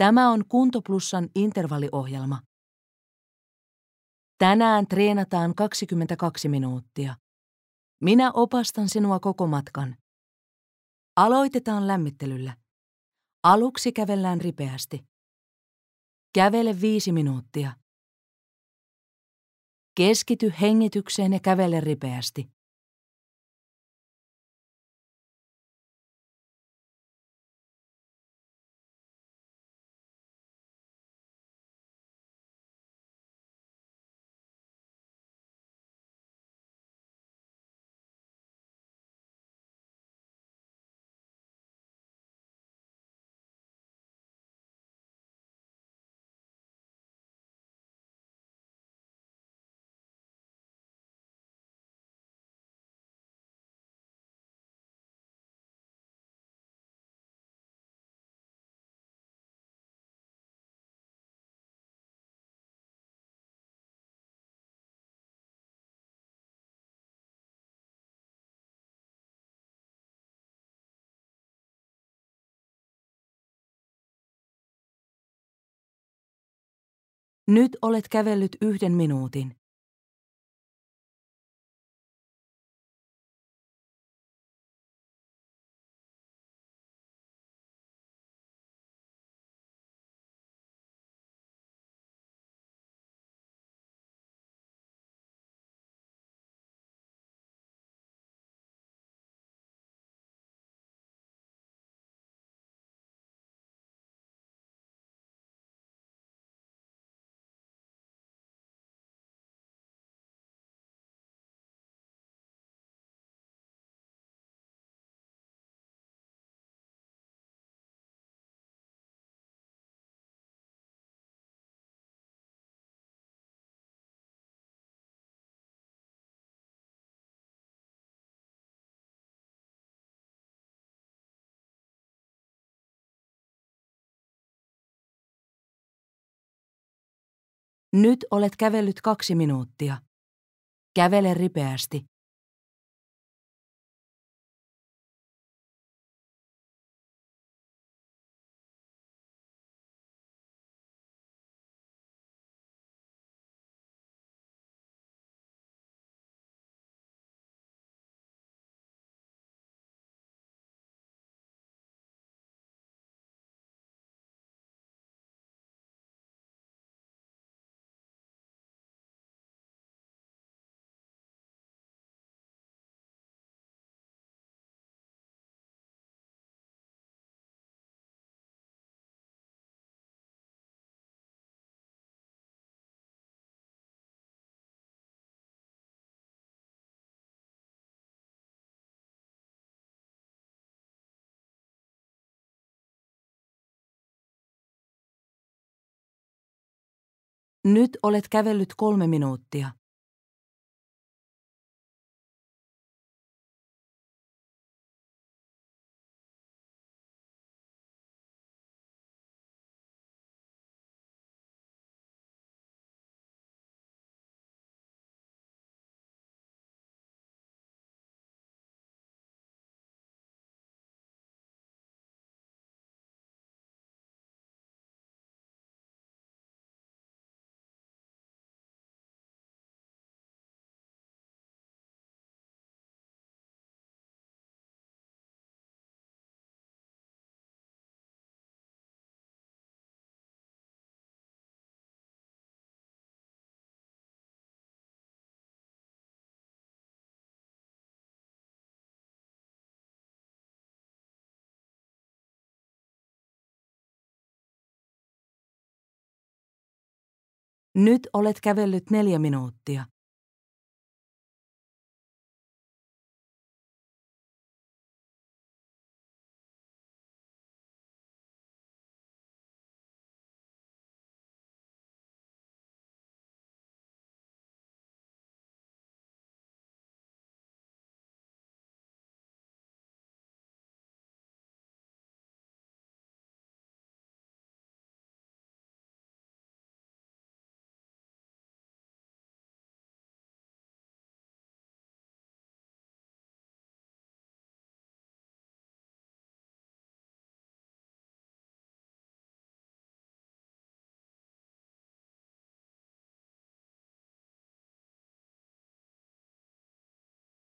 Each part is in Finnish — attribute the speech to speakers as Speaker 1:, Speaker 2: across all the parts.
Speaker 1: Tämä on Kunto Plusan intervalliohjelma. Tänään treenataan 22 minuuttia. Minä opastan sinua koko matkan. Aloitetaan lämmittelyllä. Aluksi kävellään ripeästi. Kävele 5 minuuttia. Keskity hengitykseen ja kävele ripeästi. Nyt olet kävellyt 1 minuutin. Nyt olet kävellyt 2 minuuttia. Kävele ripeästi. Nyt olet kävellyt 3 minuuttia. Nyt olet kävellyt 4 minuuttia.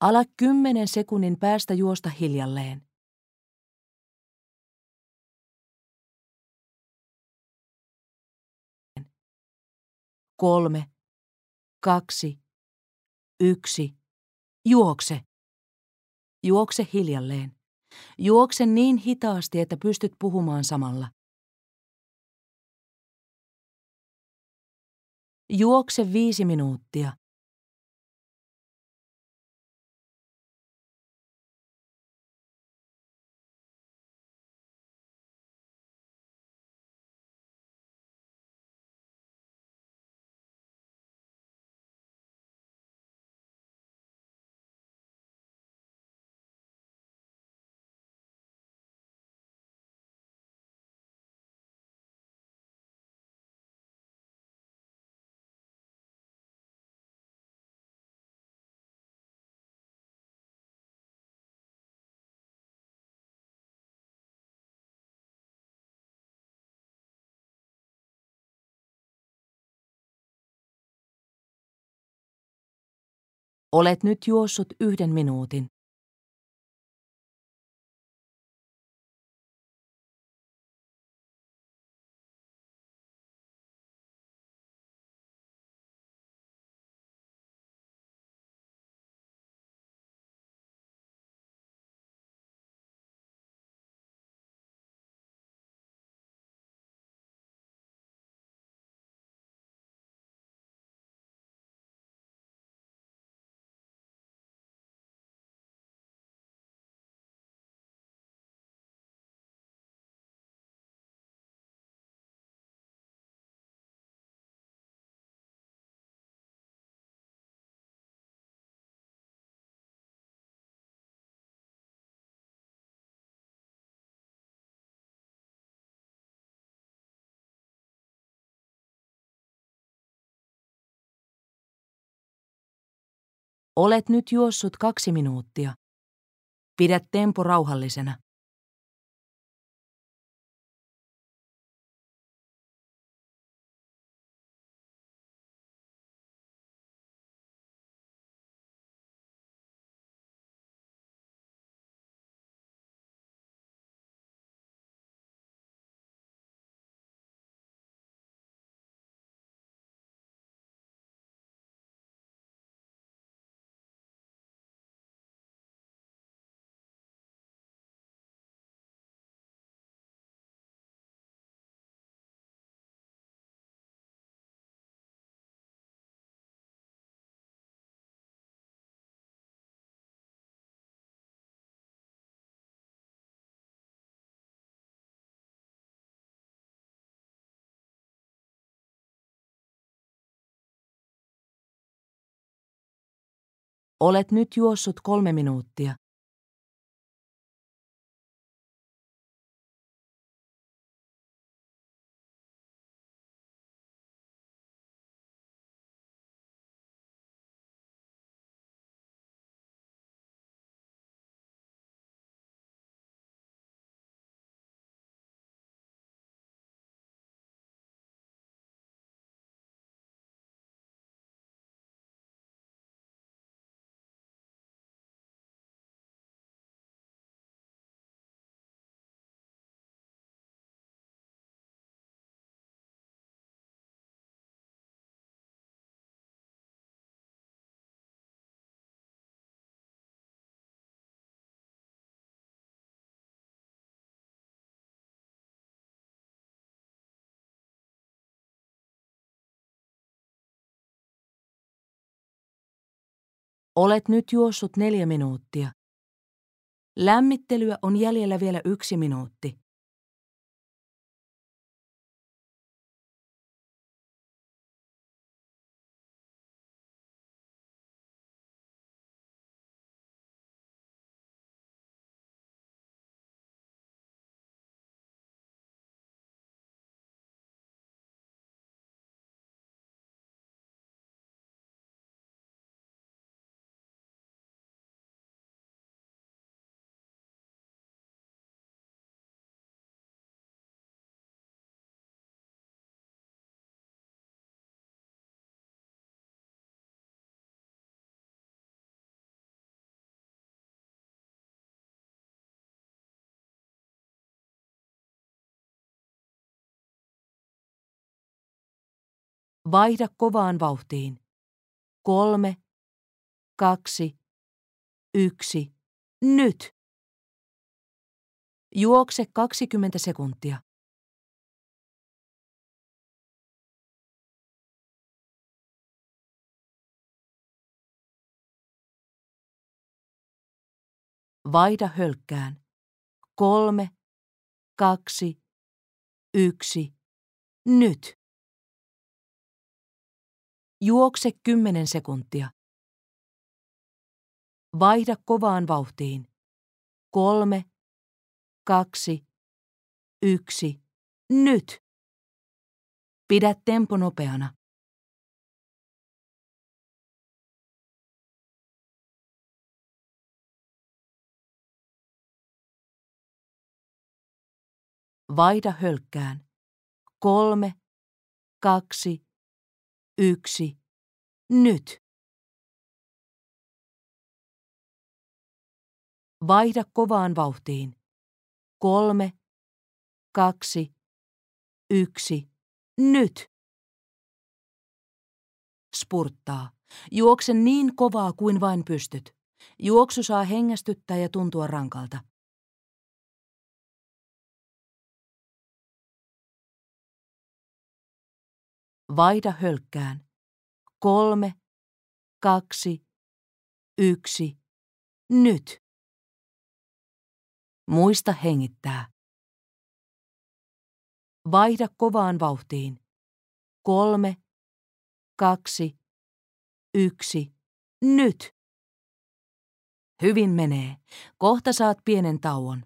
Speaker 1: Ala 10 sekunnin päästä juosta hiljalleen. 3, 2, 1. Juokse. Juokse hiljalleen. Juokse niin hitaasti, että pystyt puhumaan samalla. Juokse 5 minuuttia. Olet nyt juossut 1 minuutin. Olet nyt juossut 2 minuuttia. Pidä tempo rauhallisena. Olet nyt juossut 3 minuuttia. Olet nyt juossut 4 minuuttia. Lämmittelyä on jäljellä vielä 1 minuutti. Vaihda kovaan vauhtiin. 3, 2, 1, nyt! Juokse 20 sekuntia. Vaihda hölkkään. 3, 2, 1, nyt! Juokse 10 sekuntia. Vaihda kovaan vauhtiin. 3, 2, 1, nyt! Pidä tempo nopeana. Vaihda hölkkään. 3, 2, 1, nyt! Vaihda kovaan vauhtiin. 3, 2, 1, nyt! Spurttaa. Juokse niin kovaa kuin vain pystyt. Juoksu saa hengästyttää ja tuntua rankalta. Vaihda hölkkään. 3, 2, 1, nyt! Muista hengittää. Vaihda kovaan vauhtiin. 3, 2, 1, nyt! Hyvin menee. Kohta saat pienen tauon.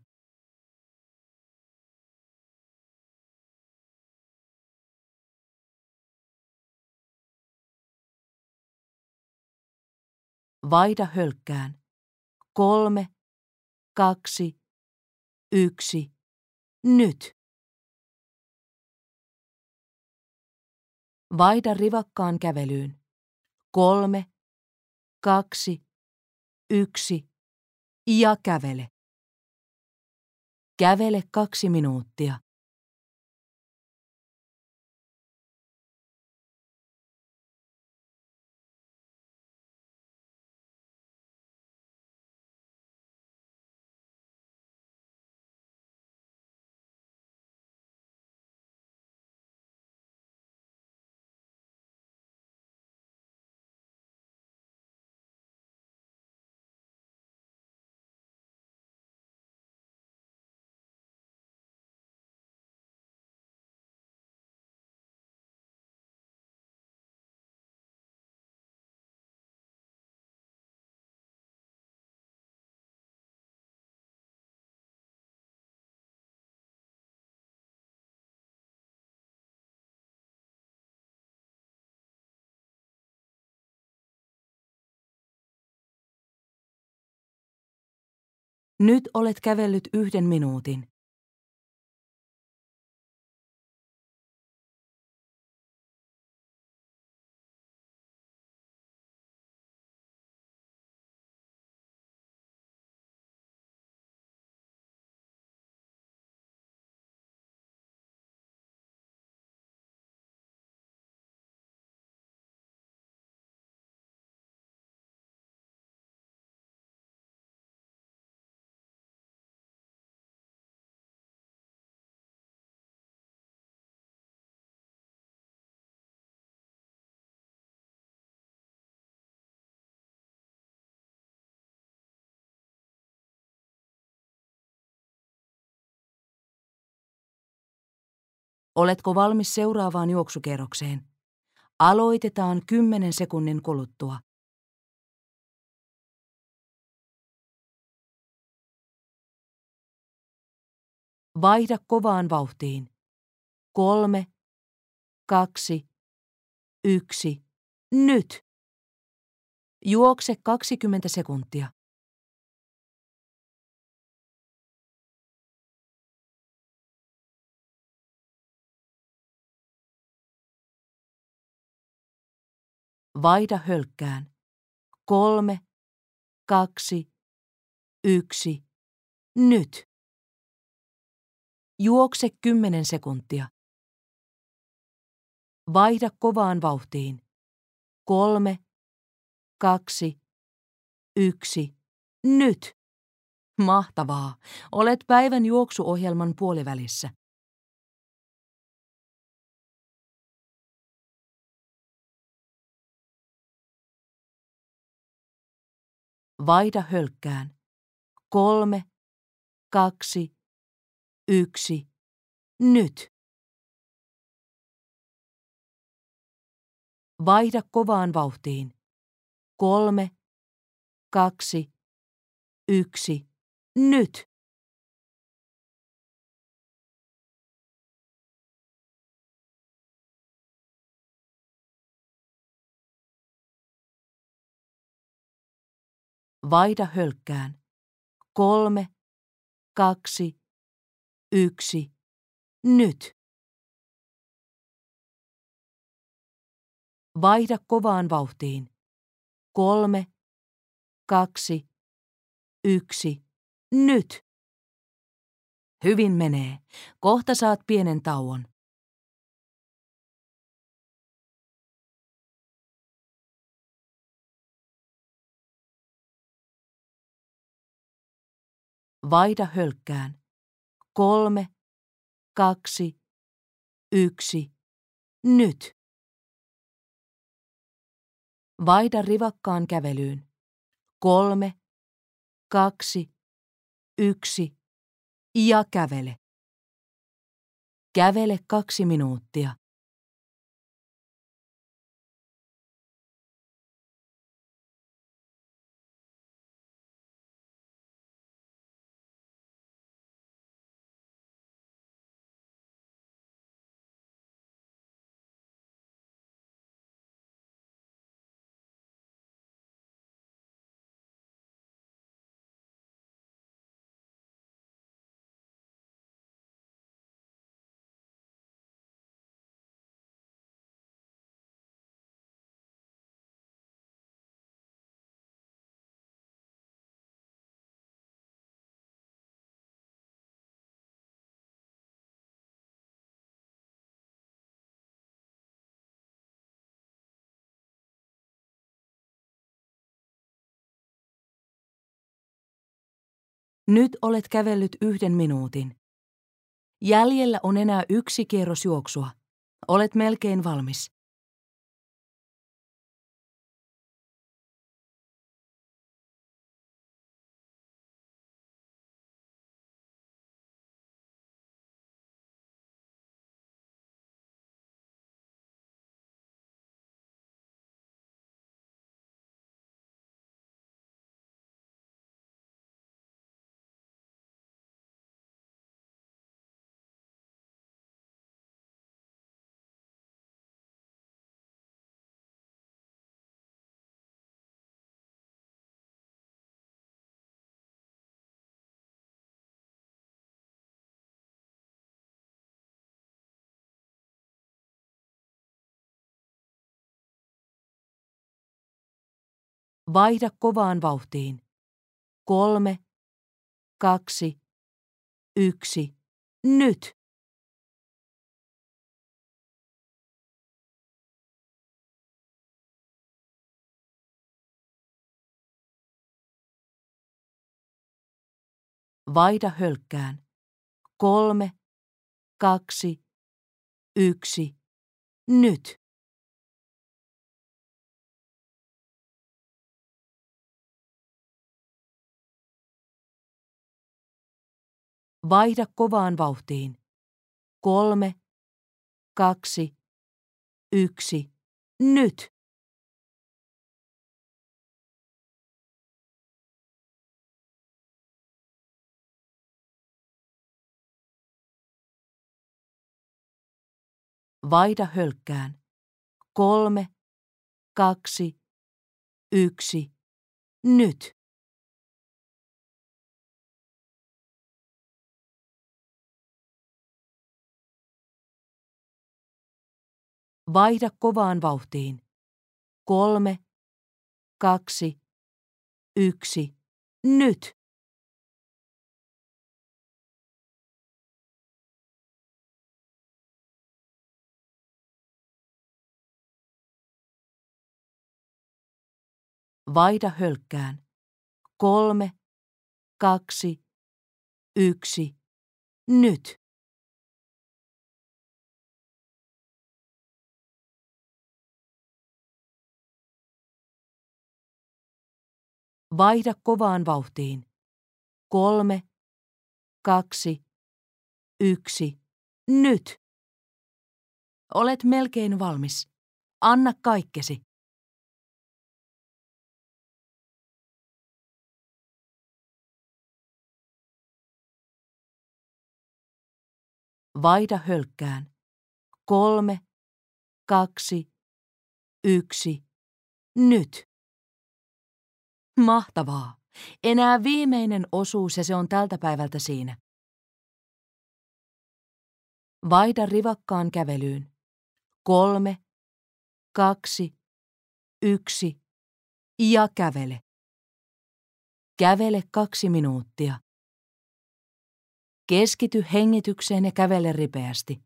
Speaker 1: Vaihda hölkkään. 3, 2, 1, nyt! Vaihda rivakkaan kävelyyn. 3, 2, 1 ja kävele. Kävele 2 minuuttia. Nyt olet kävellyt 1 minuutin. Oletko valmis seuraavaan juoksukierrokseen? Aloitetaan 10 sekunnin kuluttua. Vaihda kovaan vauhtiin. 3, 2, 1, nyt! Juokse 20 sekuntia. Vaihda hölkkään. 3, 2, 1, nyt! Juokse 10 sekuntia. Vaihda kovaan vauhtiin. 3, 2, 1. Nyt! Mahtavaa! Olet päivän juoksuohjelman puolivälissä. Vaihda hölkkään. 3, 2, 1. Nyt! Vaihda kovaan vauhtiin. 3, 2, 1. Nyt! Vaihda hölkkään. 3, 2, 1. Nyt! Vaihda kovaan vauhtiin. 3, 2, 1. Nyt! Hyvin menee. Kohta saat pienen tauon. Vaihda hölkkään. 3, 2, 1. Nyt! Vaihda rivakkaan kävelyyn. 3, 2, 1. Ja kävele. Kävele 2 minuuttia. Nyt olet kävellyt 1 minuutin. Jäljellä on enää 1 kierros juoksua. Olet melkein valmis. Vaihda kovaan vauhtiin. 3, 2, 1. Nyt! Vaihda hölkkään. 3, 2, 1. Nyt! Vaihda kovaan vauhtiin. 3, 2, 1. Nyt! Vaihda hölkkään. 3, 2, 1. Nyt! Vaihda kovaan vauhtiin. 3, 2, 1. Nyt! Vaihda hölkkään. 3, 2, 1. Nyt! Vaihda kovaan vauhtiin. 3, 2, 1. Nyt! Olet melkein valmis. Anna kaikkesi. Vaihda hölkkään. 3, 2, 1. Nyt! Mahtavaa! Enää viimeinen osuus ja se on tältä päivältä siinä. Vaihda rivakkaan kävelyyn. 3, 2, 1 ja kävele. Kävele 2 minuuttia. Keskity hengitykseen ja kävele ripeästi.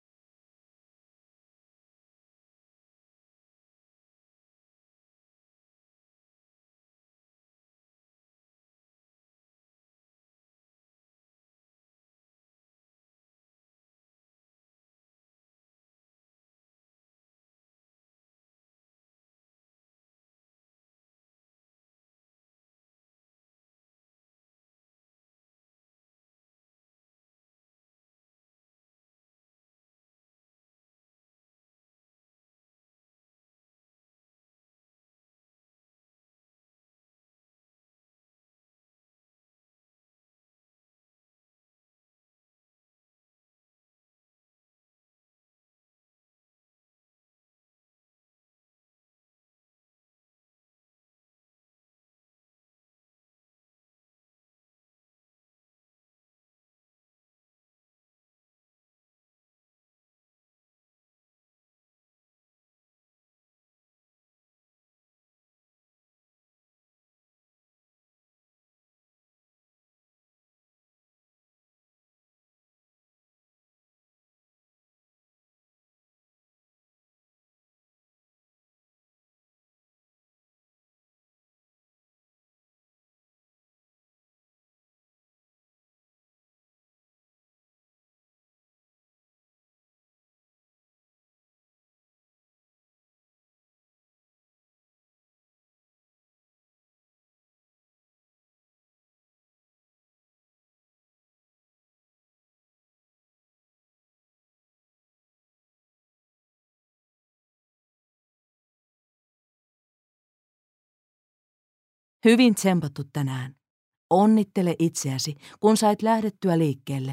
Speaker 1: Hyvin tsempattu tänään. Onnittele itseäsi, kun sait lähdettyä liikkeelle.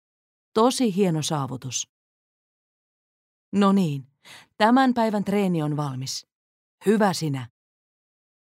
Speaker 1: Tosi hieno saavutus. No niin, tämän päivän treeni on valmis. Hyvä sinä.